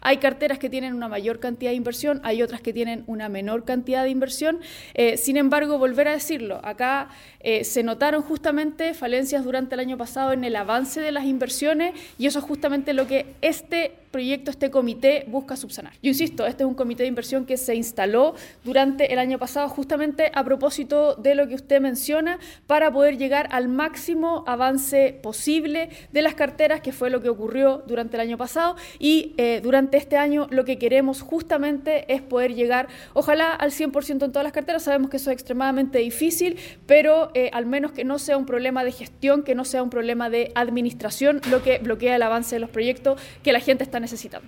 Hay carteras que tienen una mayor cantidad de inversión, hay otras que tienen una menor cantidad de inversión. Sin embargo, volver a decirlo, acá se notaron justamente falencias durante el año pasado en el avance de las inversiones y eso es justamente lo que este proyecto, este comité busca subsanar. Yo insisto, este es un comité de inversión que se instaló durante el año pasado justamente a propósito de lo que usted menciona para poder llegar al máximo avance posible de las carteras, que fue lo que ocurrió durante el año pasado y durante este año lo que queremos justamente es poder llegar ojalá al 100% en todas las carteras. Sabemos que eso es extremadamente difícil, pero al menos que no sea un problema de gestión, que no sea un problema de administración lo que bloquea el avance de los proyectos que la gente está necesitando.